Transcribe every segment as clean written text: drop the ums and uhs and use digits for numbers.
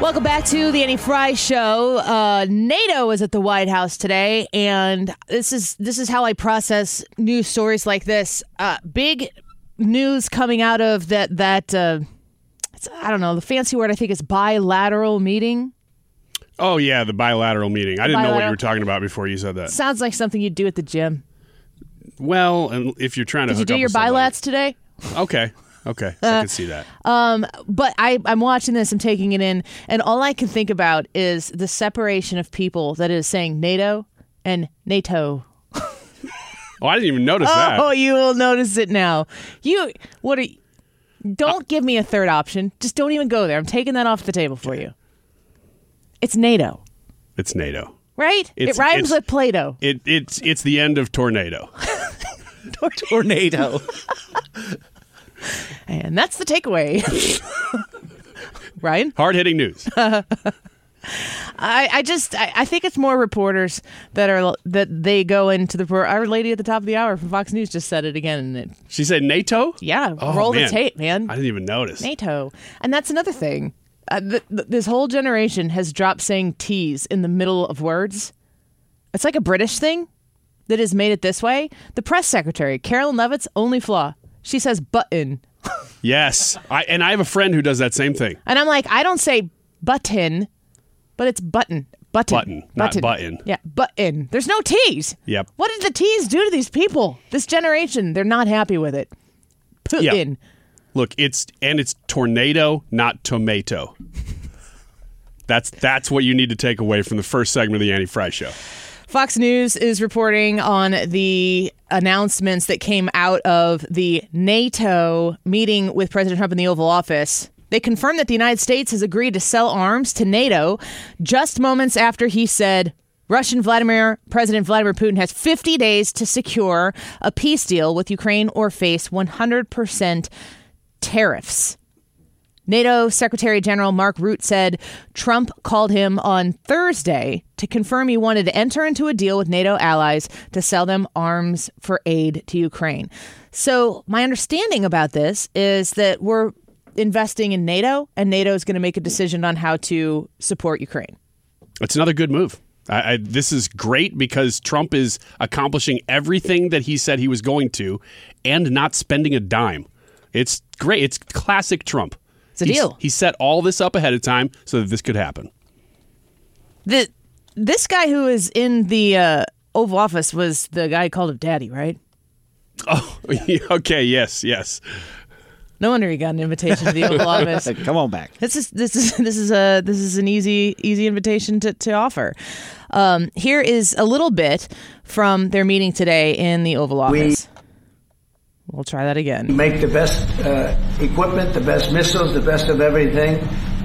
Welcome back to the Annie Fry Show. NATO is at the White House today, and this is how I process news stories like this. Big news coming out of that I don't know, the fancy word I think is bilateral meeting. Oh yeah, the bilateral meeting. I didn't know what you were talking about before you said that. Sounds like something you'd do at the gym. Well, and if you're trying to Did you do your bilats today? Okay, I can see that. But I'm watching this, I'm taking it in, and all I can think about is the separation of people that is saying NATO and NATO. Oh, I didn't even notice that. Oh, you will notice it now. Don't give me a third option. Just don't even go there. I'm taking that off the table for you. It's NATO. It's NATO. Right? It rhymes with Play-Doh. It's the end of tornado. Tornado. And that's the takeaway. Right? Hard-hitting news. I think it's more reporters that they go into the... Our lady at the top of the hour from Fox News just said it again. She said NATO? Yeah. Roll the tape, man. I didn't even notice. NATO. And that's another thing. This whole generation has dropped saying T's in the middle of words. It's like a British thing that has made it this way. The press secretary, Carolyn Levitt's only flaw. She says button. Yes. I have a friend who does that same thing. And I'm like, I don't say button, but it's button. Button, not button. Yeah, button. There's no T's. Yep. What did the T's do to these people? This generation, they're not happy with it. Putin. Yep. Look, it's tornado, not tomato. That's what you need to take away from the first segment of the Annie Fry Show. Fox News is reporting on the announcements that came out of the NATO meeting with President Trump in the Oval Office. They confirmed that the United States has agreed to sell arms to NATO just moments after he said President Vladimir Putin has 50 days to secure a peace deal with Ukraine or face 100% tariffs. NATO Secretary General Mark Rutte said Trump called him on Thursday to confirm he wanted to enter into a deal with NATO allies to sell them arms for aid to Ukraine. So my understanding about this is that we're investing in NATO, and NATO is going to make a decision on how to support Ukraine. It's another good move. This is great because Trump is accomplishing everything that he said he was going to and not spending a dime. It's great. It's classic Trump. It's a deal. He set all this up ahead of time so that this could happen. This guy who is in the Oval Office was the guy who called him Daddy, right? Oh, okay. Yes. No wonder he got an invitation to the Oval Office. Come on back. This is an easy invitation to offer. Here is a little bit from their meeting today in the Oval Office. We'll try that again. Make the best equipment, the best missiles, the best of everything.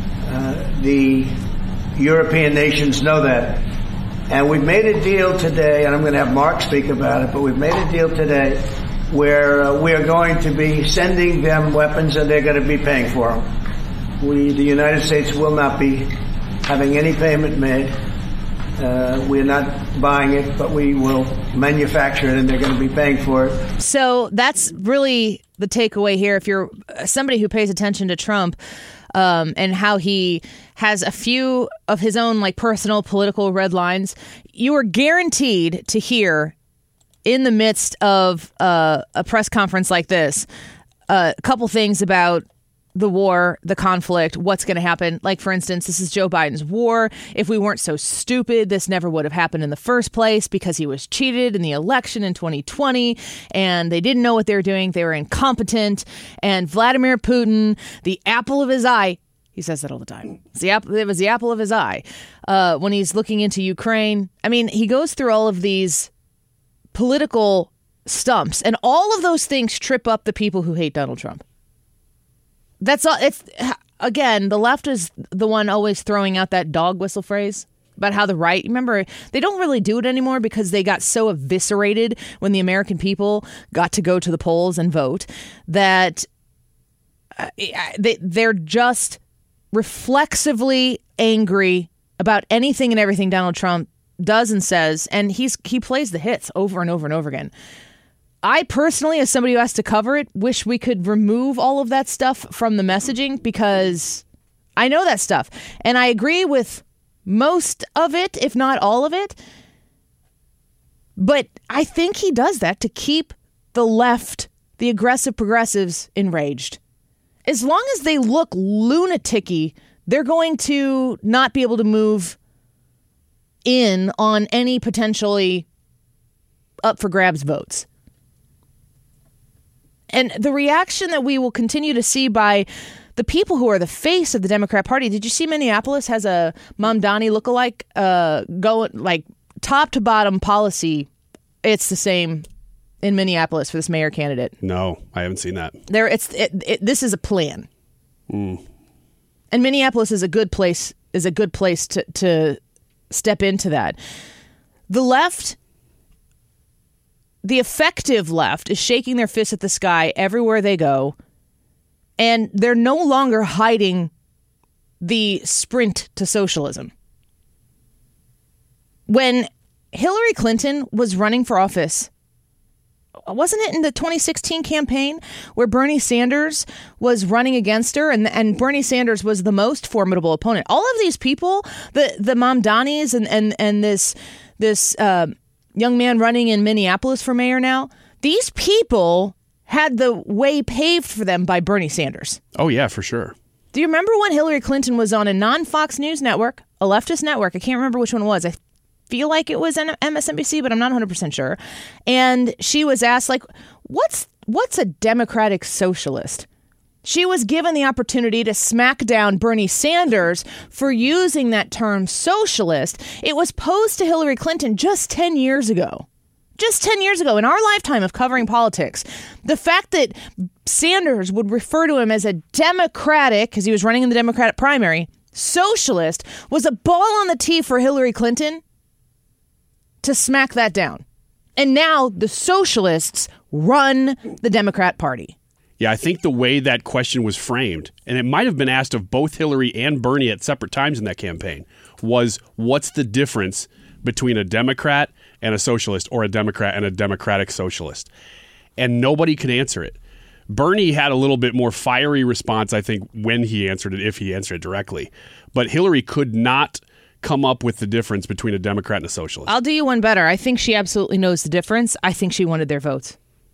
The European nations know that. And we've made a deal today, and I'm going to have Mark speak about it, but we've made a deal today where we are going to be sending them weapons and they're going to be paying for them. The United States will not be having any payment made. We're not buying it, but we will manufacture it and they're going to be paying for it. So that's really the takeaway here. If you're somebody who pays attention to Trump and how he has a few of his own personal political red lines, you are guaranteed to hear in the midst of a press conference like this a couple things about the war, the conflict, what's going to happen. Like, for instance, this is Joe Biden's war. If we weren't so stupid, this never would have happened in the first place because he was cheated in the election in 2020 and they didn't know what they were doing. They were incompetent. And Vladimir Putin, the apple of his eye, he says that all the time. It was the apple of his eye when he's looking into Ukraine. I mean, he goes through all of these political stumps, and all of those things trip up the people who hate Donald Trump. That's all. It's again, the left is the one always throwing out that dog whistle phrase about how the right, remember, they don't really do it anymore because they got so eviscerated when the American people got to go to the polls and vote that they're just reflexively angry about anything and everything Donald Trump does and says, and he plays the hits over and over and over again. I personally, as somebody who has to cover it, wish we could remove all of that stuff from the messaging because I know that stuff. And I agree with most of it, if not all of it. But I think he does that to keep the left, the aggressive progressives, enraged. As long as they look lunatic-y, they're going to not be able to move in on any potentially up for grabs votes. And the reaction that we will continue to see by the people who are the face of the Democrat Party. Did you see Minneapolis has a Mamdani lookalike going like top to bottom policy? It's the same in Minneapolis for this mayor candidate. No, I haven't seen that. This is a plan. And Minneapolis is a good place to step into that. The left, the effective left, is shaking their fists at the sky everywhere they go, and they're no longer hiding the sprint to socialism. When Hillary Clinton was running for office, wasn't it in the 2016 campaign where Bernie Sanders was running against her, and Bernie Sanders was the most formidable opponent? All of these people, the Mamdanis and this young man running in Minneapolis for mayor now, these people had the way paved for them by Bernie Sanders. Oh, yeah, for sure. Do you remember when Hillary Clinton was on a non-Fox News network, a leftist network? I can't remember which one it was. I feel like it was MSNBC, but I'm not 100% sure. And she was asked, like, what's a democratic socialist? She was given the opportunity to smack down Bernie Sanders for using that term socialist. It was posed to Hillary Clinton just 10 years ago. Just 10 years ago, in our lifetime of covering politics, the fact that Sanders would refer to him as a Democratic, because he was running in the Democratic primary, socialist, was a ball on the tee for Hillary Clinton to smack that down. And now the socialists run the Democrat Party. Yeah, I think the way that question was framed, and it might have been asked of both Hillary and Bernie at separate times in that campaign, was what's the difference between a Democrat and a socialist, or a Democrat and a democratic socialist? And nobody could answer it. Bernie had a little bit more fiery response, I think, when he answered it, if he answered it directly. But Hillary could not come up with the difference between a Democrat and a socialist. I'll do you one better. I think she absolutely knows the difference. I think she wanted their votes.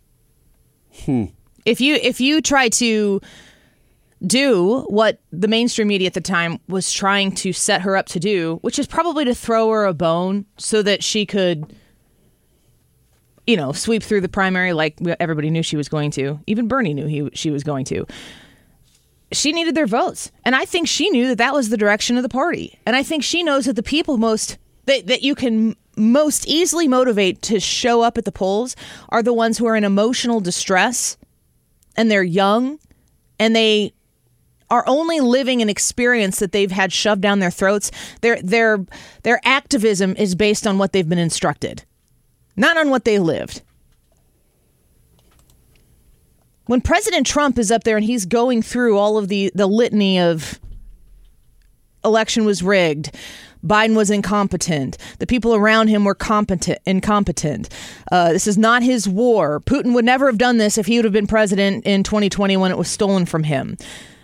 If you try to do what the mainstream media at the time was trying to set her up to do, which is probably to throw her a bone so that she could, sweep through the primary like everybody knew she was going to. Even Bernie knew she was going to. She needed their votes. And I think she knew that was the direction of the party. And I think she knows that the people that you can most easily motivate to show up at the polls are the ones who are in emotional distress, and they're young, and they are only living an experience that they've had shoved down their throats. Their activism is based on what they've been instructed, not on what they lived. When President Trump is up there and he's going through all of the litany of election was rigged, Biden was incompetent, the people around him were incompetent. This is not his war. Putin would never have done this if he would have been president in 2020 when it was stolen from him.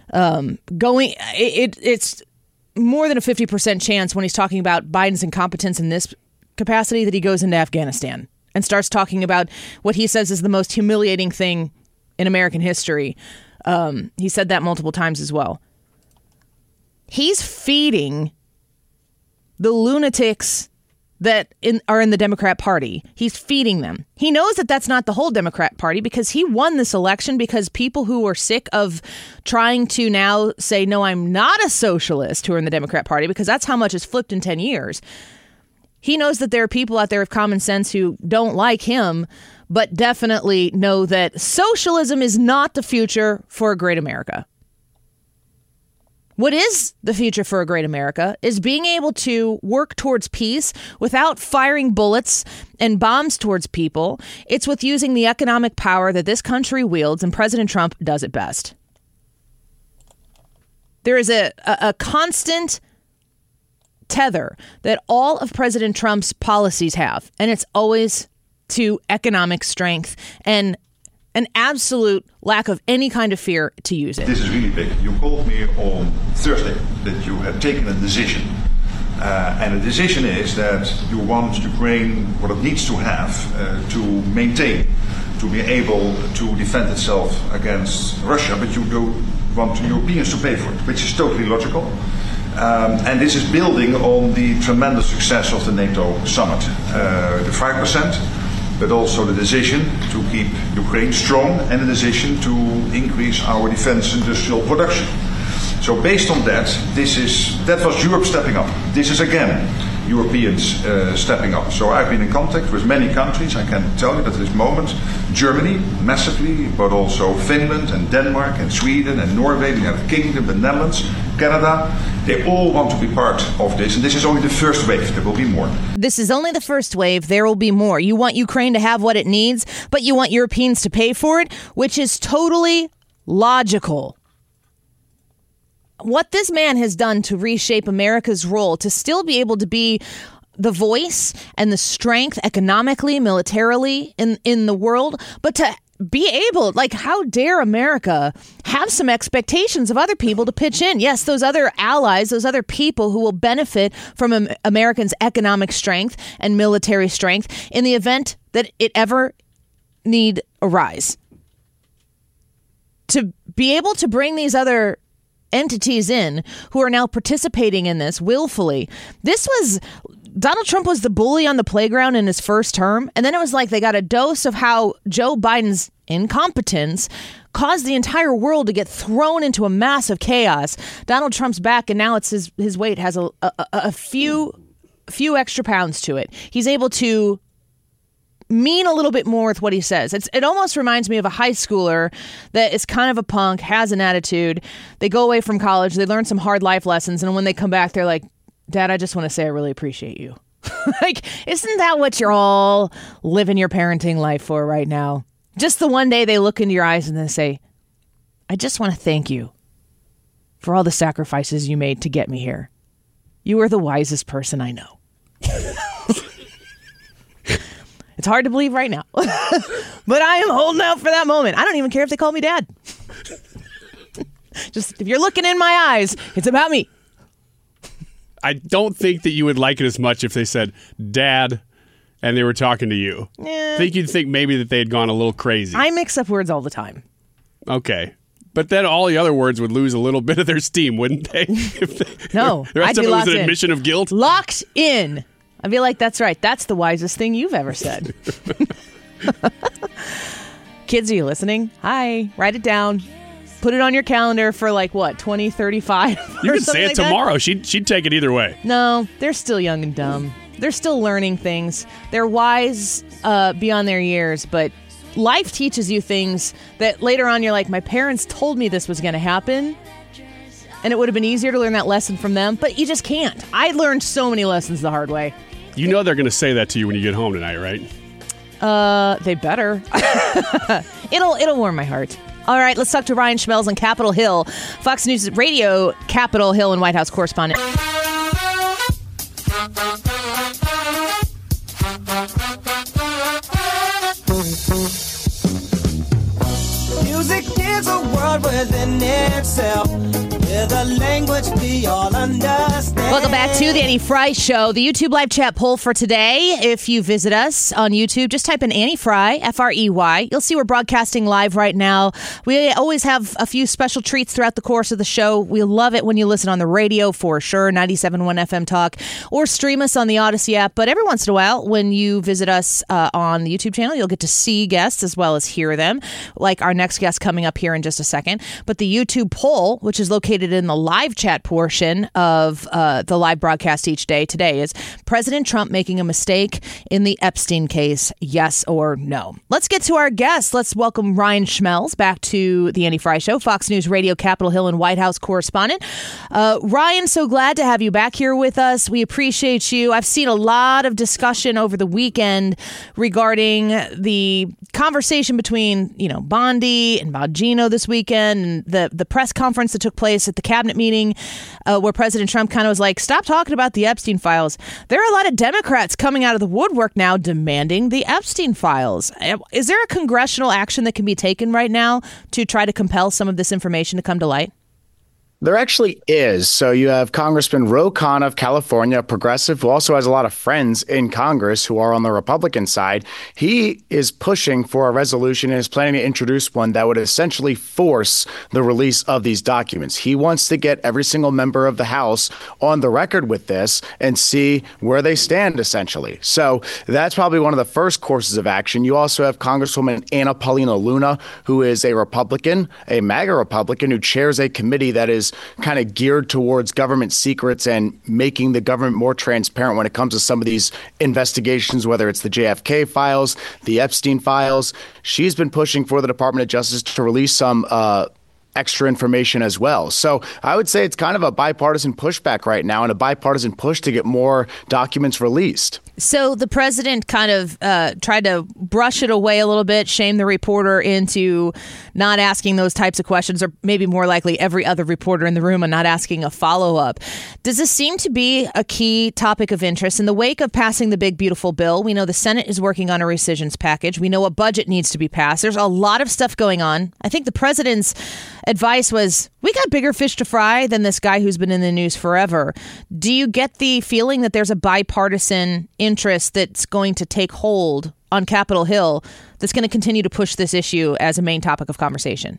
It's more than a 50% chance when he's talking about Biden's incompetence in this capacity that he goes into Afghanistan and starts talking about what he says is the most humiliating thing in American history. He said that multiple times as well. He's feeding the lunatics that are in the Democrat Party. He's feeding them. He knows that that's not the whole Democrat Party, because he won this election because people who are sick of trying to now say, no, I'm not a socialist, who are in the Democrat Party, because that's how much has flipped in 10 years. He knows that there are people out there with common sense who don't like him, but definitely know that socialism is not the future for a great America. What is the future for a great America is being able to work towards peace without firing bullets and bombs towards people. It's with using the economic power that this country wields, and President Trump does it best. There is a constant tether that all of President Trump's policies have, and it's always to economic strength and an absolute lack of any kind of fear to use it. This is really big. You called me on Thursday that you have taken a decision. And the decision is that you want Ukraine what it needs to have to maintain, to be able to defend itself against Russia, but you don't want the Europeans to pay for it, which is totally logical. And this is building on the tremendous success of the NATO summit. The 5%, but also the decision to keep Ukraine strong and the decision to increase our defense industrial production. So based on that, that was Europe stepping up. This is again Europeans stepping up. So I've been in contact with many countries. I can tell you that at this moment, Germany massively, but also Finland and Denmark and Sweden and Norway, the United Kingdom, the Netherlands, Canada, they all want to be part of this. And this is only the first wave. There will be more. This is only the first wave. There will be more. You want Ukraine to have what it needs, but you want Europeans to pay for it, which is totally logical. What this man has done to reshape America's role, to still be able to be the voice and the strength economically, militarily in the world, but to be able, like, how dare America have some expectations of other people to pitch in? Yes, those other allies, those other people who will benefit from Americans' economic strength and military strength in the event that it ever need arise. To be able to bring these other entities in who are now participating in this willfully. Donald Trump was the bully on the playground in his first term, and then it was like they got a dose of how Joe Biden's incompetence caused the entire world to get thrown into a massive chaos. Donald Trump's back, and now it's his weight has a few extra pounds to it. He's able to mean a little bit more with what he says. It almost reminds me of a high schooler that is kind of a punk, has an attitude. They go away from college, they learn some hard life lessons, and when they come back, they're like, Dad, I just want to say I really appreciate you. Like, isn't that what you're all living your parenting life for right now? Just the one day they look into your eyes and they say, I just want to thank you for all the sacrifices you made to get me here. You are the wisest person I know. It's hard to believe right now, but I am holding out for that moment. I don't even care if they call me Dad. Just if you're looking in my eyes, it's about me. I don't think that you would like it as much if they said Dad and they were talking to you. I think you'd think maybe that they had gone a little crazy. I mix up words all the time. Okay. But then all the other words would lose a little bit of their steam, wouldn't they? No. The rest of it was an admission of guilt? Locked in. I feel like that's right. That's the wisest thing you've ever said. Kids, are you listening? Hi. Write it down. Put it on your calendar for 2035. You could say it tomorrow. She'd take it either way. No, they're still young and dumb. They're still learning things. They're wise beyond their years, but life teaches you things that later on you're like, my parents told me this was going to happen. And it would have been easier to learn that lesson from them, but you just can't. I learned so many lessons the hard way. You know they're going to say that to you when you get home tonight, right? They better. It'll warm my heart. All right, let's talk to Ryan Schmelz on Capitol Hill, Fox News Radio, Capitol Hill and White House correspondent. Music is a world within itself. With a language we all understand. Welcome back to the Annie Frey Show, the YouTube live chat poll for today. If you visit us on YouTube, just type in Annie Frey, F-R-E-Y. You'll see we're broadcasting live right now. We always have a few special treats throughout the course of the show. We love it when you listen on the radio for sure, 97.1 FM Talk, or stream us on the Odyssey app. But every once in a while, when you visit us on the YouTube channel, you'll get to see guests as well as hear them, like our next guest coming up here in just a second. But the YouTube poll, which is located in the live chat portion of the live broadcast each day today, is President Trump making a mistake in the Epstein case, yes or no? Let's get to our guests. Let's welcome Ryan Schmelz back to the Annie Frey Show, Fox News Radio, Capitol Hill and White House correspondent. Ryan, so glad to have you back here with us. We appreciate you. I've seen a lot of discussion over the weekend regarding the conversation between, Bondi and Bongino this weekend, and the press conference that took place at the cabinet meeting where President Trump kind of was like, like, stop talking about the Epstein files. There are a lot of Democrats coming out of the woodwork now demanding the Epstein files. Is there a congressional action that can be taken right now to try to compel some of this information to come to light? There actually is. So you have Congressman Ro Khanna of California, a progressive who also has a lot of friends in Congress who are on the Republican side. He is pushing for a resolution and is planning to introduce one that would essentially force the release of these documents. He wants to get every single member of the House on the record with this and see where they stand, essentially. So that's probably one of the first courses of action. You also have Congresswoman Anna Paulina Luna, who is a Republican, a MAGA Republican, who chairs a committee that is kind of geared towards government secrets and making the government more transparent when it comes to some of these investigations, whether it's the JFK files, the Epstein files. She's been pushing for the Department of Justice to release some extra information as well. So I would say it's kind of a bipartisan pushback right now and a bipartisan push to get more documents released. So the president kind of tried to brush it away a little bit, shame the reporter into not asking those types of questions, or maybe more likely every other reporter in the room and not asking a follow-up. Does this seem to be a key topic of interest? In the wake of passing the big, beautiful bill, we know the Senate is working on a rescissions package. We know a budget needs to be passed. There's a lot of stuff going on. I think the president's advice was, we got bigger fish to fry than this guy who's been in the news forever. Do you get the feeling that there's a bipartisan interest that's going to take hold on Capitol Hill that's going to continue to push this issue as a main topic of conversation?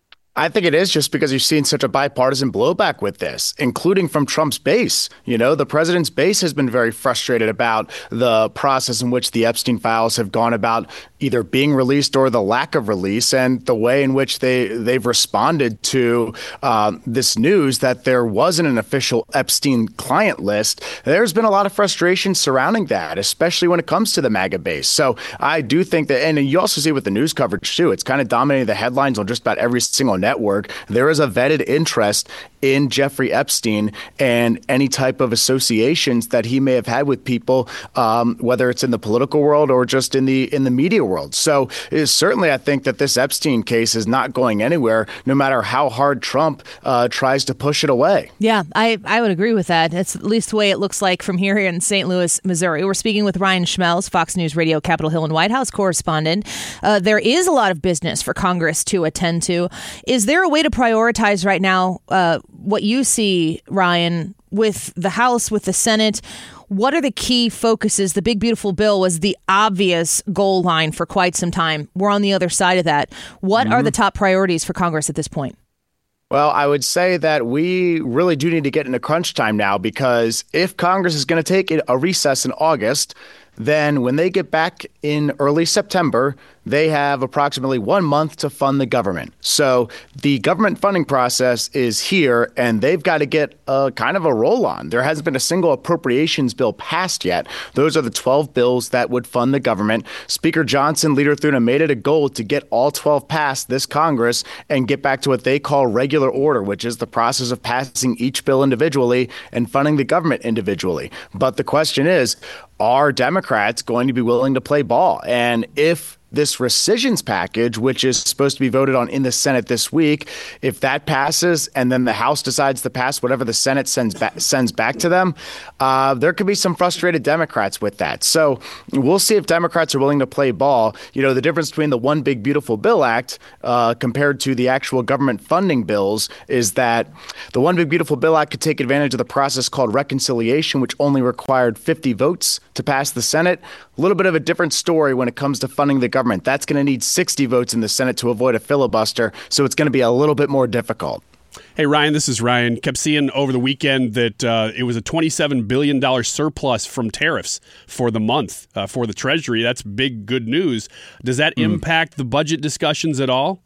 I think it is, just because you've seen such a bipartisan blowback with this, including from Trump's base. You know, the president's base has been very frustrated about the process in which the Epstein files have gone about either being released or the lack of release, and the way in which they've responded to this news that there wasn't an official Epstein client list. There's been a lot of frustration surrounding that, especially when it comes to the MAGA base. So I do think that, and you also see with the news coverage too, it's kind of dominating the headlines on just about every single network. There is a vetted interest in Jeffrey Epstein and any type of associations that he may have had with people, whether it's in the political world or just in the media world. So certainly I think that this Epstein case is not going anywhere, no matter how hard Trump tries to push it away. Yeah, I would agree with that. That's at least the way it looks like from here in St. Louis, Missouri. We're speaking with Ryan Schmelz, Fox News Radio, Capitol Hill and White House correspondent. There is a lot of business for Congress to attend to. Is there a way to prioritize right now what you see, Ryan, with the House, with the Senate? What are the key focuses? The big, beautiful bill was the obvious goal line for quite some time. We're on the other side of that. What are the top priorities for Congress at this point? Well, I would say that we really do need to get into crunch time now, because if Congress is going to take a recess in August, then when they get back in early September, they have approximately 1 month to fund the government. So the government funding process is here, and they've got to get a kind of a roll on. There hasn't been a single appropriations bill passed yet. Those are the 12 bills that would fund the government. Speaker Johnson, Leader Thune, made it a goal to get all 12 passed this Congress and get back to what they call regular order, which is the process of passing each bill individually and funding the government individually. But the question is, are Democrats going to be willing to play ball? And if this rescissions package, which is supposed to be voted on in the Senate this week, if that passes and then the House decides to pass whatever the Senate sends back to them, there could be some frustrated Democrats with that. So we'll see if Democrats are willing to play ball. You know, the difference between the One Big Beautiful Bill Act compared to the actual government funding bills is that the One Big Beautiful Bill Act could take advantage of the process called reconciliation, which only required 50 votes to pass the Senate. A little bit of a different story when it comes to funding the government. That's going to need 60 votes in the Senate to avoid a filibuster, so it's going to be a little bit more difficult. Hey, Ryan, this is Ryan. Kept seeing over the weekend that it was a $27 billion surplus from tariffs for the month for the Treasury. That's big, good news. Does that impact the budget discussions at all?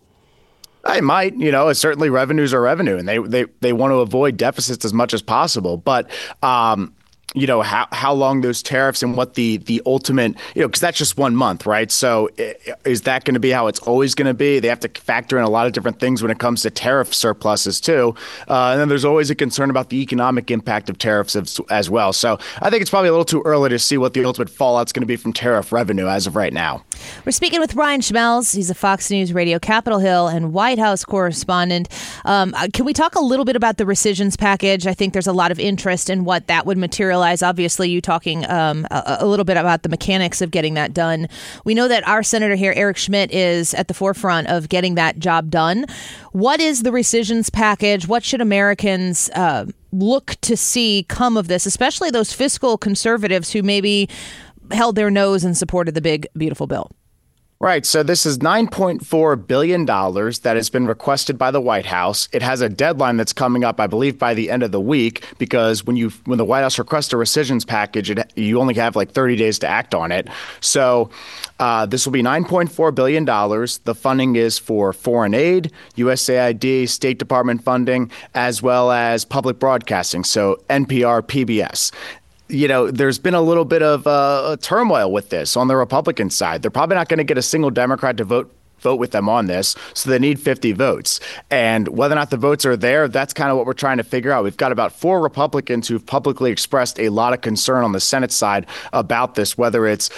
I might. You know, certainly revenues are revenue, and they want to avoid deficits as much as possible. But how long those tariffs and what the ultimate, because that's just 1 month, right? So is that going to be how it's always going to be? They have to factor in a lot of different things when it comes to tariff surpluses too. And then there's always a concern about the economic impact of tariffs as well. So I think it's probably a little too early to see what the ultimate fallout's going to be from tariff revenue as of right now. We're speaking with Ryan Schmelz. He's a Fox News Radio Capitol Hill and White House correspondent. Can we talk a little bit about the rescissions package? I think there's a lot of interest in what that would materialize. Obviously, you talking a little bit about the mechanics of getting that done. We know that our senator here, Eric Schmidt, is at the forefront of getting that job done. What is the rescissions package? What should Americans look to see come of this, especially those fiscal conservatives who maybe held their nose and supported the big, beautiful bill? Right. So this is $9.4 billion that has been requested by the White House. It has a deadline that's coming up, I believe, by the end of the week, because when the White House requests a rescissions package, you only have like 30 days to act on it. So this will be $9.4 billion. The funding is for foreign aid, USAID, State Department funding, as well as public broadcasting, so NPR, PBS. There's been a little bit of turmoil with this on the Republican side. They're probably not going to get a single Democrat to vote with them on this, so they need 50 votes. And whether or not the votes are there, that's kind of what we're trying to figure out. We've got about 4 Republicans who've publicly expressed a lot of concern on the Senate side about this, whether it's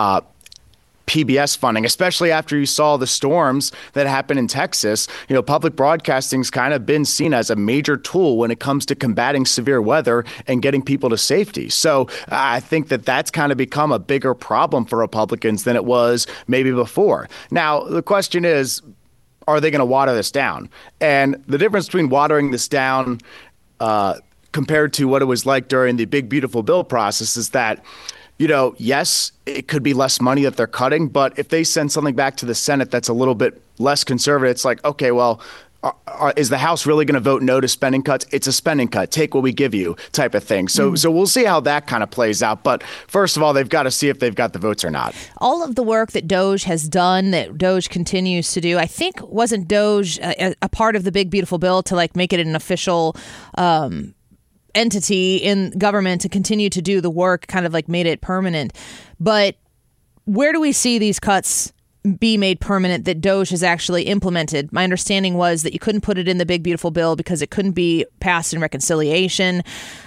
PBS funding, especially after you saw the storms that happened in Texas. Public broadcasting's kind of been seen as a major tool when it comes to combating severe weather and getting people to safety. So I think that that's kind of become a bigger problem for Republicans than it was maybe before. Now, the question is, are they going to water this down? And the difference between watering this down compared to what it was like during the big, beautiful bill process is that yes, it could be less money that they're cutting, but if they send something back to the Senate that's a little bit less conservative, it's like, okay, well, is the House really going to vote no to spending cuts? It's a spending cut. Take what we give you type of thing. So we'll see how that kind of plays out. But first of all, they've got to see if they've got the votes or not. All of the work that DOJ has done, that DOJ continues to do, I think wasn't DOJ a part of the big, beautiful bill to make it an official entity in government to continue to do the work, kind of made it permanent. But where do we see these cuts be made permanent that DOJ has actually implemented? My understanding was that you couldn't put it in the big, beautiful bill because it couldn't be passed in reconciliation.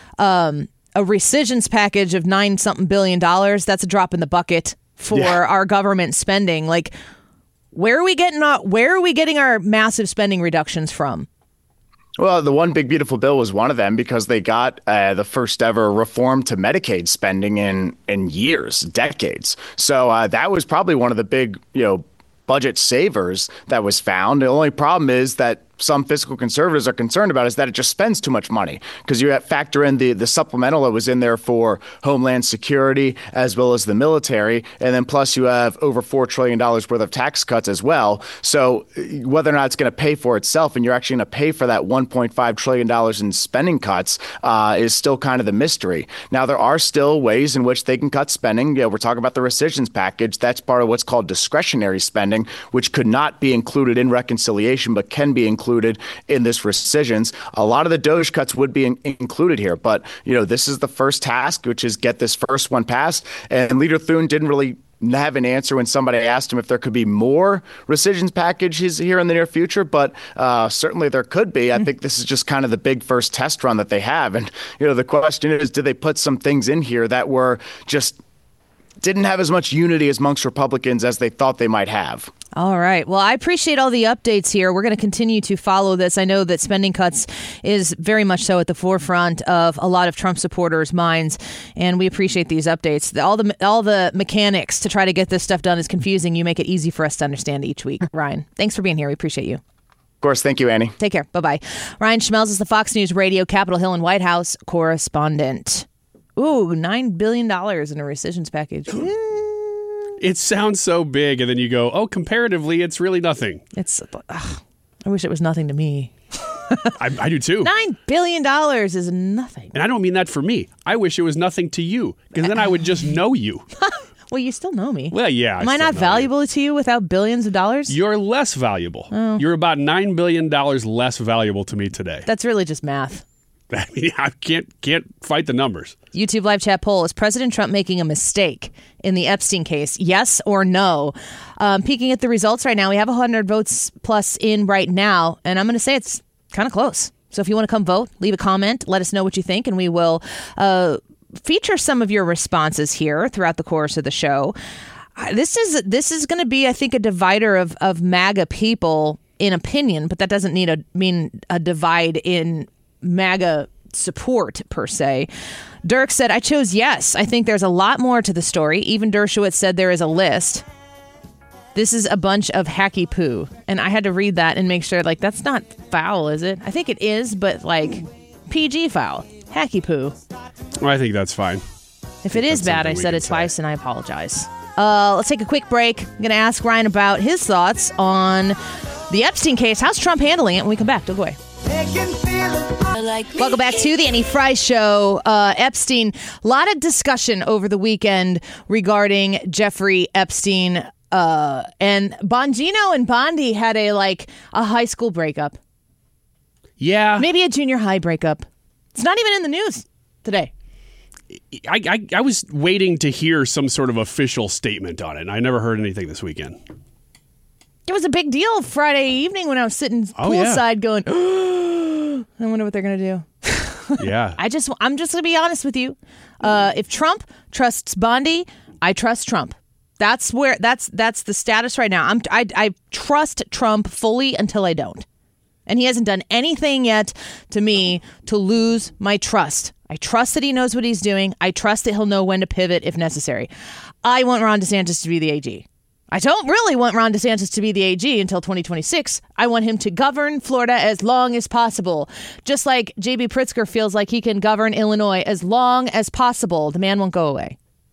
A rescissions package of $9-something billion, that's a drop in the bucket for our government spending. Where are we getting our massive spending reductions from? Well, the one big, beautiful bill was one of them because they got the first ever reform to Medicaid spending in years, decades. So that was probably one of the big, budget savers that was found. The only problem is that some fiscal conservatives are concerned about is that it just spends too much money, because you factor in the supplemental that was in there for Homeland Security as well as the military. And then plus you have over $4 trillion worth of tax cuts as well. So whether or not it's going to pay for itself and you're actually going to pay for that $1.5 trillion in spending cuts is still kind of the mystery. Now, there are still ways in which they can cut spending. We're talking about the rescissions package. That's part of what's called discretionary spending, which could not be included in reconciliation, but can be included in this rescissions. A lot of the DOJ cuts would be included here, but this is the first task, which is get this first one passed. And Leader Thune didn't really have an answer when somebody asked him if there could be more rescissions packages here in the near future, but certainly there could be. I think this is just kind of the big first test run that they have. And the question is, did they put some things in here that were just didn't have as much unity amongst Republicans as they thought they might have? All right. Well, I appreciate all the updates here. We're going to continue to follow this. I know that spending cuts is very much so at the forefront of a lot of Trump supporters' minds, and we appreciate these updates. All the mechanics to try to get this stuff done is confusing. You make it easy for us to understand each week. Ryan, thanks for being here. We appreciate you. Of course. Thank you, Annie. Take care. Bye-bye. Ryan Schmelz is the Fox News Radio Capitol Hill and White House correspondent. Ooh, $9 billion in a rescissions package. It sounds so big, and then you go, oh, comparatively, it's really nothing. I wish it was nothing to me. I do too. $9 billion is nothing. And I don't mean that for me. I wish it was nothing to you, because then I would just know you. Well, you still know me. Well, yeah. Am I not valuable to you without billions of dollars? You're less valuable. Oh. You're about $9 billion less valuable to me today. That's really just math. I mean, I can't fight the numbers. YouTube live chat poll: is President Trump making a mistake in the Epstein case? Yes or no? Peeking at the results right now, we have 100 votes plus in right now, and I'm going to say it's kind of close. So if you want to come vote, leave a comment, let us know what you think, and we will feature some of your responses here throughout the course of the show. This is going to be, I think, a divider of MAGA people in opinion, but that doesn't mean a divide in MAGA support per se. Dirk said, I chose yes. I think there's a lot more to the story. Even Dershowitz said there is a list. This is a bunch of hacky poo. And I had to read that and make sure, like, that's not foul, is it? I think it is, but like PG foul. Hacky poo. Well, I think that's fine. If it is bad, I said it twice and I apologize. Let's take a quick break. I'm going to ask Ryan about his thoughts on the Epstein case. How's Trump handling it? When we come back, don't go away. Welcome back to the Annie Frey Show. Epstein, a lot of discussion over the weekend regarding Jeffrey Epstein. And Bongino and Bondi had a high school breakup. Yeah. Maybe a junior high breakup. It's not even in the news today. I was waiting to hear some sort of official statement on it, and I never heard anything this weekend. It was a big deal Friday evening when I was sitting poolside going, oh, I wonder what they're going to do. Yeah. I'm just going to be honest with you. If Trump trusts Bondi, I trust Trump. That's the status right now. I trust Trump fully until I don't. And he hasn't done anything yet to me to lose my trust. I trust that he knows what he's doing. I trust that he'll know when to pivot if necessary. I want Ron DeSantis to be the AG. I don't really want Ron DeSantis to be the AG until 2026. I want him to govern Florida as long as possible. Just like J.B. Pritzker feels like he can govern Illinois as long as possible. The man won't go away.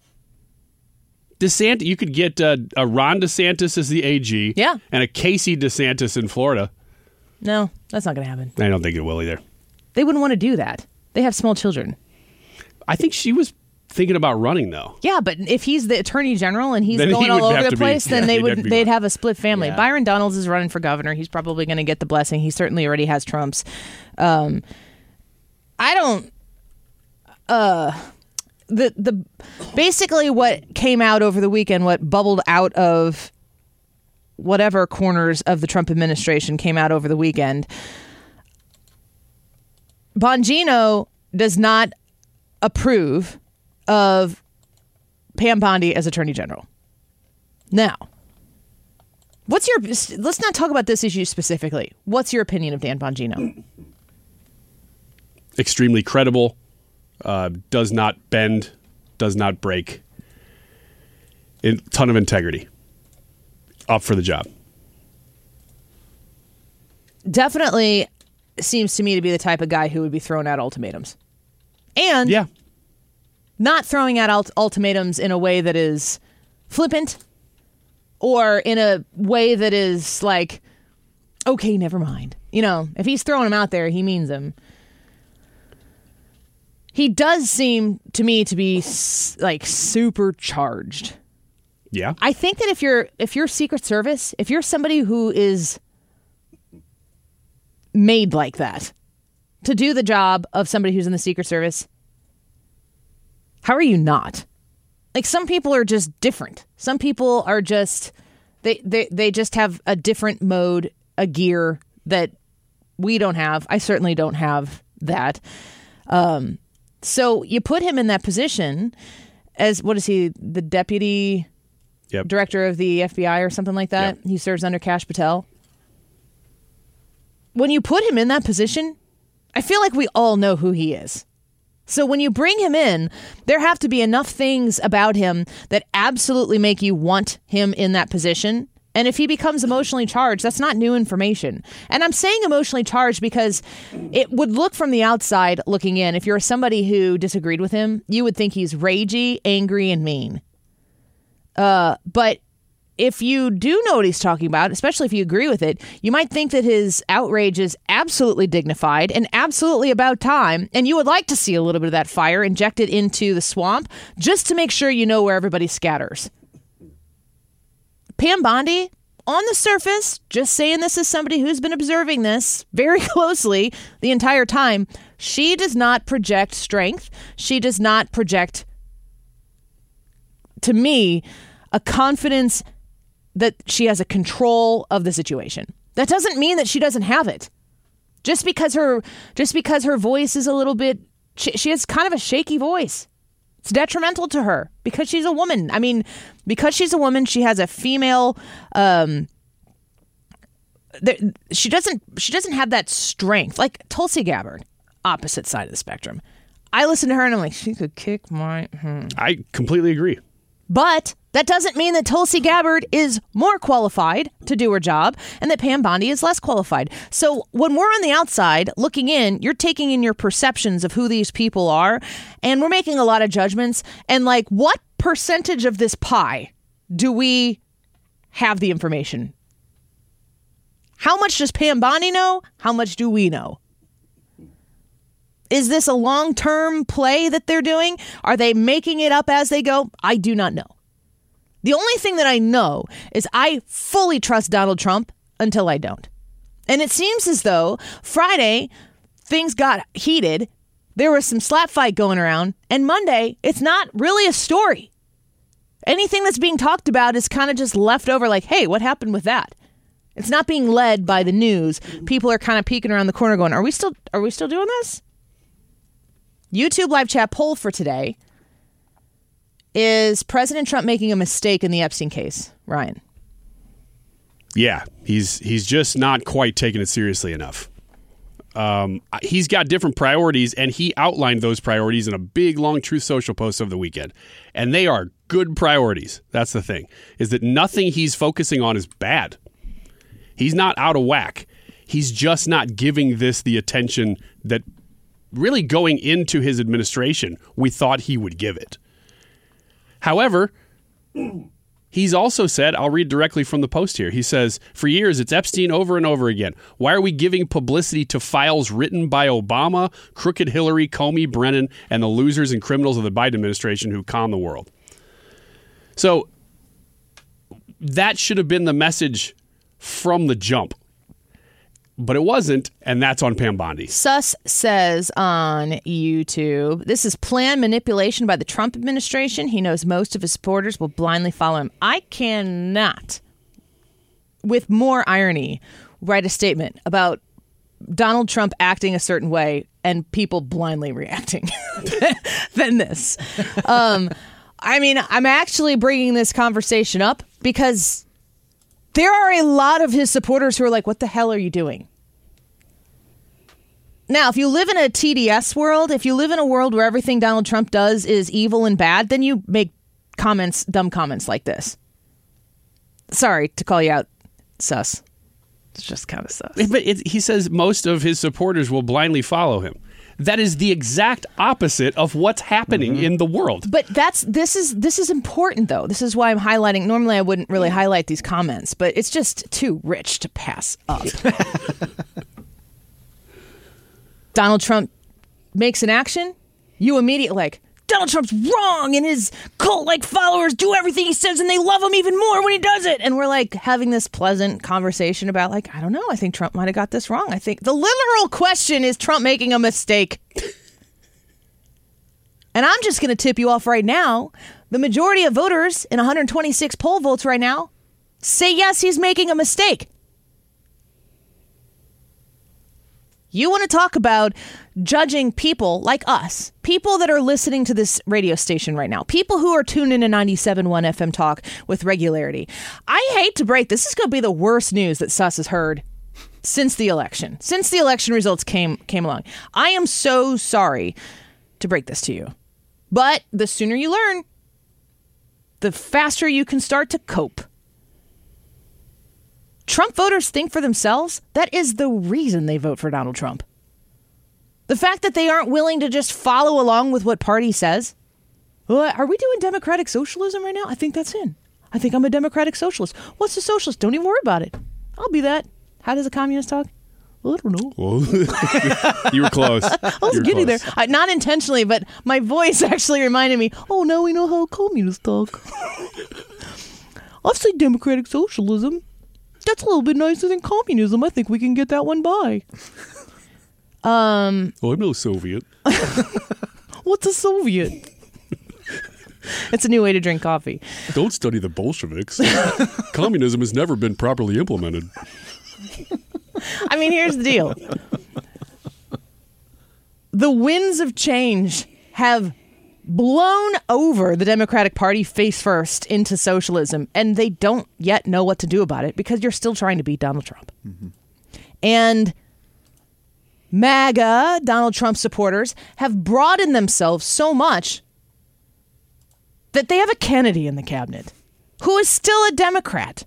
DeSantis, you could get a Ron DeSantis as the AG, yeah, and a Casey DeSantis in Florida. No, that's not going to happen. I don't think it will either. They wouldn't want to do that. They have small children. I think she was thinking about running, though. Yeah, but if he's the attorney general and he's going all over the place, then they'd have a split family. Yeah. Byron Donalds is running for governor. He's probably going to get the blessing. He certainly already has Trump's. Basically what came out over the weekend, what bubbled out of whatever corners of the Trump administration came out over the weekend, Bongino does not approve of Pam Bondi as Attorney General. Now, let's not talk about this issue specifically. What's your opinion of Dan Bongino? Extremely credible, does not bend, does not break. A ton of integrity. Up for the job. Definitely seems to me to be the type of guy who would be throwing out ultimatums. And not throwing out ultimatums in a way that is flippant or in a way that is like, okay, never mind. You know, if he's throwing them out there, he means them. He does seem to me to be like supercharged. Yeah. I think that if you're Secret Service, if you're somebody who is made like that to do the job of somebody who's in the Secret Service, how are you not? Like, some people are just different. Some people are just they just have a different mode, a gear that we don't have. I certainly don't have that. So you put him in that position as, what is he, the deputy director of the FBI or something like that? Yep. He serves under Kash Patel. When you put him in that position, I feel like we all know who he is. So when you bring him in, there have to be enough things about him that absolutely make you want him in that position. And if he becomes emotionally charged, that's not new information. And I'm saying emotionally charged because it would look from the outside looking in. If you're somebody who disagreed with him, you would think he's ragey, angry, and mean. But if you do know what he's talking about, especially if you agree with it, you might think that his outrage is absolutely dignified and absolutely about time. And you would like to see a little bit of that fire injected into the swamp just to make sure you know where everybody scatters. Pam Bondi, on the surface, just saying this as somebody who's been observing this very closely the entire time, she does not project strength. She does not project, to me, a confidence that she has a control of the situation. That doesn't mean that she doesn't have it. Just because her voice is a little bit, she has kind of a shaky voice. It's detrimental to her because she's a woman. I mean, because she's a woman, she has a female. She doesn't have that strength like Tulsi Gabbard, opposite side of the spectrum. I listen to her and I'm like, she could kick my. I completely agree. But that doesn't mean that Tulsi Gabbard is more qualified to do her job and that Pam Bondi is less qualified. So when we're on the outside looking in, you're taking in your perceptions of who these people are, and we're making a lot of judgments. And like, what percentage of this pie do we have the information? How much does Pam Bondi know? How much do we know? Is this a long-term play that they're doing? Are they making it up as they go? I do not know. The only thing that I know is I fully trust Donald Trump until I don't. And it seems as though Friday, things got heated. There was some slap fight going around. And Monday, it's not really a story. Anything that's being talked about is kind of just left over like, hey, what happened with that? It's not being led by the news. People are kind of peeking around the corner going, are we still doing this? YouTube live chat poll for today is President Trump making a mistake in the Epstein case? Ryan. Yeah, he's just not quite taking it seriously enough. He's got different priorities, and he outlined those priorities in a big, long Truth Social post over the weekend. And they are good priorities. That's the thing, is that nothing he's focusing on is bad. He's not out of whack. He's just not giving this the attention that really going into his administration we thought he would give it. However, he's also said, I'll read directly from the post here. He says, for years, it's Epstein over and over again. Why are we giving publicity to files written by Obama, crooked Hillary, Comey, Brennan, and the losers and criminals of the Biden administration who con the world? So that should have been the message from the jump. But it wasn't, and that's on Pam Bondi. Sus says on YouTube, this is planned manipulation by the Trump administration. He knows most of his supporters will blindly follow him. I cannot, with more irony, write a statement about Donald Trump acting a certain way and people blindly reacting than this. I mean, I'm actually bringing this conversation up because there are a lot of his supporters who are like, what the hell are you doing? Now, if you live in a TDS world, if you live in a world where everything Donald Trump does is evil and bad, then you make dumb comments like this. Sorry to call you out, sus. It's just kind of sus. But he says most of his supporters will blindly follow him. That is the exact opposite of what's happening in the world. But this is important, though. This is why I'm highlighting. Normally, I wouldn't really highlight these comments, but it's just too rich to pass up. Donald Trump makes an action, you immediately like, Donald Trump's wrong, and his cult-like followers do everything he says, and they love him even more when he does it. And we're like having this pleasant conversation about like, I don't know, I think Trump might have got this wrong. I think the literal question is Trump making a mistake. And I'm just going to tip you off right now. The majority of voters in 126 poll votes right now say yes, he's making a mistake. You want to talk about judging people like us, people that are listening to this radio station right now, people who are tuned into 97.1 FM Talk with regularity. I hate to break this is going to be the worst news that Sus has heard since the election results came along. I am so sorry to break this to you, but the sooner you learn, the faster you can start to cope. Trump voters think for themselves. That is the reason they vote for Donald Trump. The fact that they aren't willing to just follow along with what party says. Are we doing democratic socialism right now? I think that's in. I think I'm a democratic socialist. What's a socialist? Don't even worry about it. I'll be that. How does a communist talk? I don't know. You were close. I was getting there. Not intentionally, but my voice actually reminded me, oh, now we know how communists talk. I've said democratic socialism. that's a little bit nicer than communism. I think we can get that one by. Oh, I'm no Soviet. What's a Soviet? It's a new way to drink coffee. Don't study the Bolsheviks. Communism has never been properly implemented. I mean, here's the deal. The winds of change have blown over the Democratic Party face first into socialism, and they don't yet know what to do about it because you're still trying to beat Donald Trump. Mm-hmm. And MAGA, Donald Trump supporters, have broadened themselves so much that they have a Kennedy in the cabinet who is still a Democrat.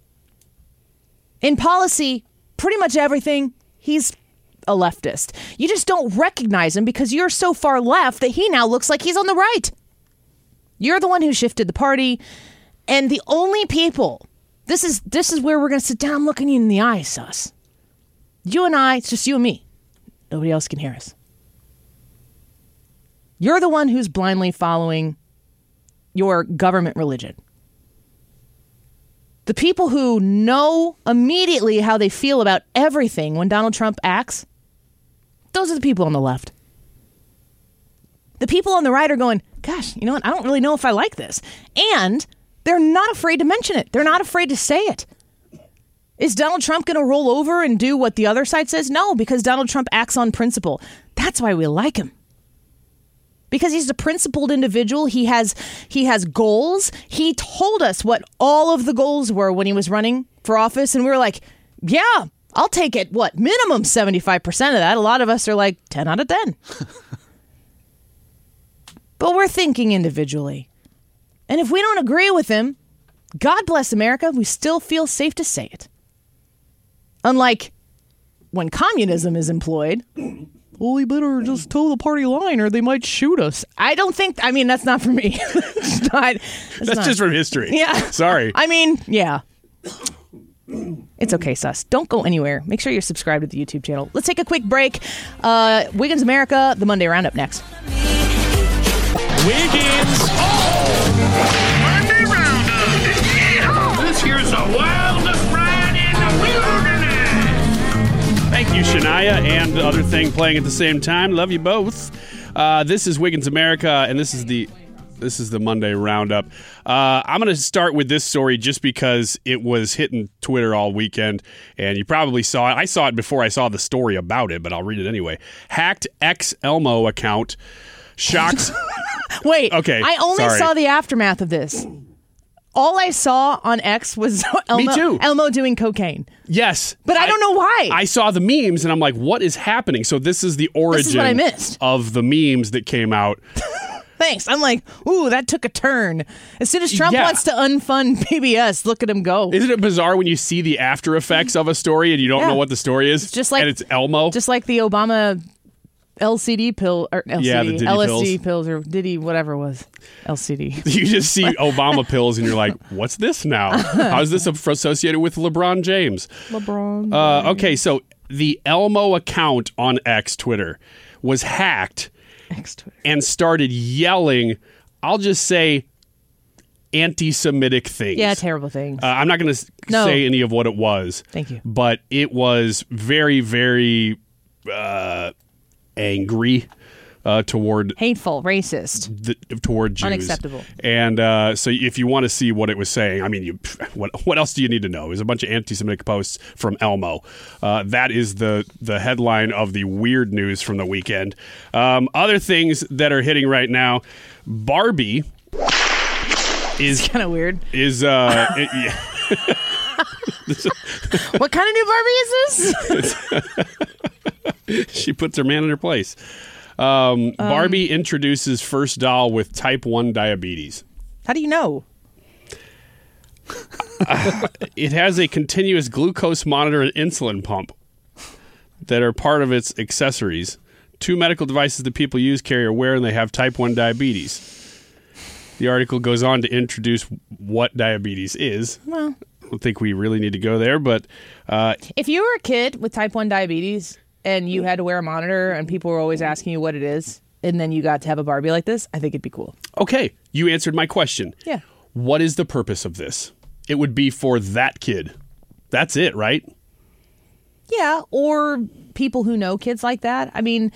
In policy, pretty much everything, he's a leftist. You just don't recognize him because you're so far left that he now looks like he's on the right. You're the one who shifted the party, and the only people, this is where we're going to sit down looking you in the eye, sus. You and I, it's just you and me. Nobody else can hear us. You're the one who's blindly following your government religion. The people who know immediately how they feel about everything when Donald Trump acts, those are the people on the left. The people on the right are going, gosh, you know what? I don't really know if I like this. And they're not afraid to mention it. They're not afraid to say it. Is Donald Trump going to roll over and do what the other side says? No, because Donald Trump acts on principle. That's why we like him. Because he's a principled individual. He has goals. He told us what all of the goals were when he was running for office. And we were like, yeah, I'll take it. What? Minimum 75% of that. A lot of us are like 10 out of 10. But we're thinking individually. And if we don't agree with him, God bless America, we still feel safe to say it. Unlike when communism is employed, well, we better just toe the party line or they might shoot us. That's not for me. That's just from history. Yeah. Sorry. Yeah. It's okay, sus. Don't go anywhere. Make sure you're subscribed to the YouTube channel. Let's take a quick break. Wiggins America, the Monday Roundup next. Wiggins! Monday Roundup! Yeah! This here's the wildest ride in the wilderness! Thank you, Shania, and the other thing playing at the same time. Love you both. This is Wiggins America, and this is the Monday Roundup. I'm going to start with this story just because it was hitting Twitter all weekend, and you probably saw it. I saw it before I saw the story about it, but I'll read it anyway. Hacked ex-Elmo account shocks... Wait, okay, I only saw the aftermath of this. All I saw on X was Elmo doing cocaine. Yes. But I don't know why. I saw the memes, and I'm like, what is happening? So this is the origin this is what I missed. Of the memes that came out. Thanks. I'm like, ooh, that took a turn. As soon as Trump wants to unfund PBS, look at him go. Isn't it bizarre when you see the after effects of a story and you don't know what the story is? It's just like, and it's Elmo? Just like the Obama... LCD pill or LCD, the LSD pills or Diddy, whatever it was. LCD. You just see Obama pills and you're like, what's this now? How's this associated with LeBron James? Okay, so the Elmo account on X Twitter was hacked and started yelling, I'll just say, anti-Semitic things. Yeah, terrible things. I'm not going to say any of what it was. Thank you. But it was very, very... angry toward hateful, racist, toward Jews, unacceptable. And so, if you want to see what it was saying, what else do you need to know? There's a bunch of anti-Semitic posts from Elmo. That is the headline of the weird news from the weekend. Other things that are hitting right now: Barbie is kind of weird. Yeah. What kind of new Barbie is this? She puts her man in her place. Barbie introduces first doll with type 1 diabetes. How do you know? It has a continuous glucose monitor and insulin pump that are part of its accessories. 2 medical devices that people use, carry, or wear, and they have type 1 diabetes. The article goes on to introduce what diabetes is. Well, I don't think we really need to go there, but... if you were a kid with type 1 diabetes... and you had to wear a monitor and people were always asking you what it is, and then you got to have a Barbie like this, I think it'd be cool. Okay, you answered my question. Yeah. What is the purpose of this? It would be for that kid. That's it, right? Yeah, or people who know kids like that. I mean,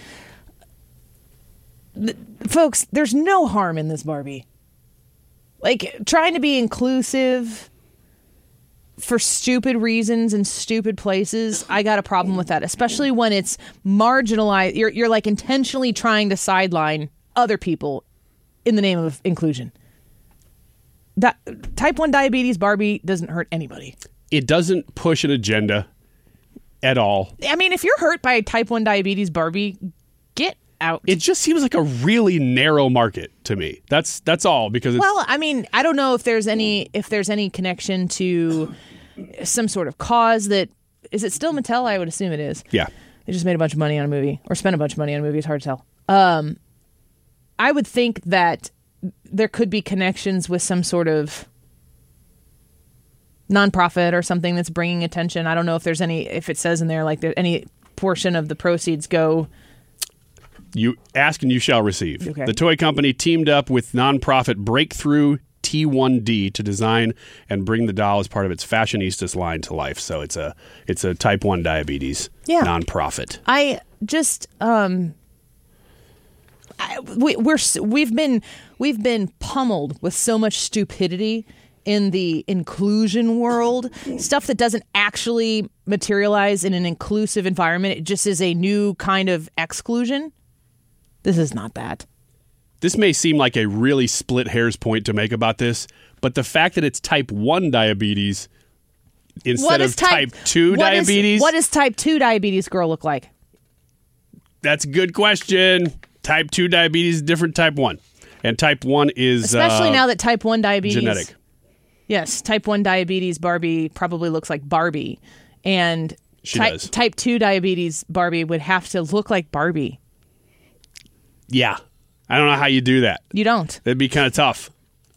folks, there's no harm in this Barbie. Like, trying to be inclusive for stupid reasons in stupid places, I got a problem with that, especially when it's marginalized. You're like intentionally trying to sideline other people in the name of inclusion. That type 1 diabetes Barbie doesn't hurt anybody. It doesn't push an agenda at all. I mean, if you're hurt by type 1 diabetes Barbie, get out. It just seems like a really narrow market to me. That's all, because it's, well, I mean, I don't know if there's any connection to some sort of cause that is it still Mattel? I would assume it is. yeah. They just made a bunch of money on a movie or spent a bunch of money on a movie. It's hard to tell. I would think that there could be connections with some sort of nonprofit or something that's bringing attention. I don't know if there's any, if it says in there like there any portion of the proceeds go. You ask and you shall receive. Okay. The toy company teamed up with nonprofit Breakthrough T1D to design and bring the doll as part of its Fashionistas line to life. So it's a type 1 diabetes nonprofit. I just we've been pummeled with so much stupidity in the inclusion world, stuff that doesn't actually materialize in an inclusive environment. It just is a new kind of exclusion. This is not that. This may seem like a really split hairs point to make about this, but the fact that it's type 1 diabetes instead of type 2 diabetes. What does type 2 diabetes girl look like? That's a good question. Type 2 diabetes is different type 1. And type 1 is especially now that type 1 diabetes genetic. Yes, type 1 diabetes Barbie probably looks like Barbie. And She does. Type 2 diabetes Barbie would have to look like Barbie. Yeah. I don't know how you do that. You don't. It'd be kind of tough.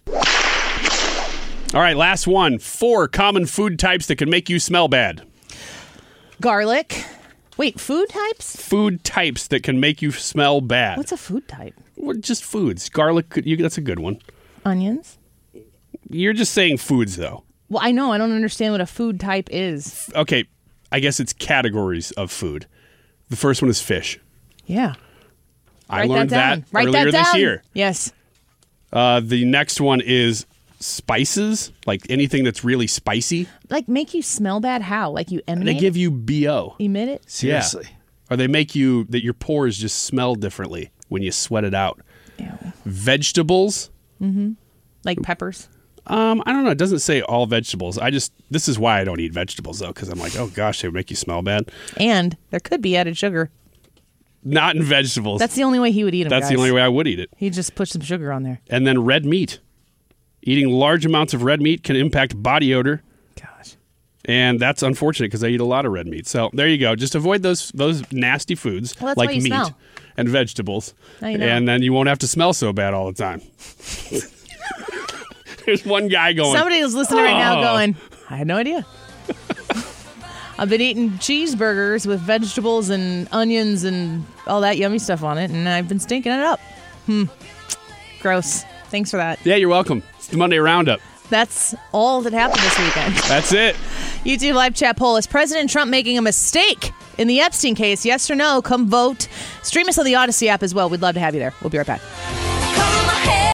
All right, last one. 4 common food types that can make you smell bad. Garlic. Wait, food types? Food types that can make you smell bad. What's a food type? Well, just foods. Garlic, that's a good one. Onions? You're just saying foods, though. Well, I know. I don't understand what a food type is. Okay, I guess it's categories of food. The first one is fish. Yeah. I learned that earlier this year. Yes. The next one is spices, like anything that's really spicy. Like make you smell bad? How? Like you emanate? They give you BO. Emit it? Seriously. Yeah. Or they make you, that your pores just smell differently when you sweat it out. Ew. Vegetables. Like peppers? I don't know. It doesn't say all vegetables. This is why I don't eat vegetables, though, because I'm like, oh gosh, they would make you smell bad. And there could be added sugar. Not in vegetables. That's the only way he would eat them, That's guys. the only way I would eat it. He'd just put some sugar on there. And then red meat. Eating large amounts of red meat can impact body odor. Gosh. And that's unfortunate because I eat a lot of red meat. So there you go. Just avoid those nasty foods Well, that's like why you meat smell. and vegetables. Now you know. And then you won't have to smell so bad all the time. There's one guy going. Somebody is listening right now "Oh." going, I had no idea. I've been eating cheeseburgers with vegetables and onions and all that yummy stuff on it, and I've been stinking it up. Gross. Thanks for that. Yeah, you're welcome. It's the Monday Roundup. That's all that happened this weekend. That's it. YouTube live chat poll. Is President Trump making a mistake in the Epstein case? Yes or no? Come vote. Stream us on the Odyssey app as well. We'd love to have you there. We'll be right back.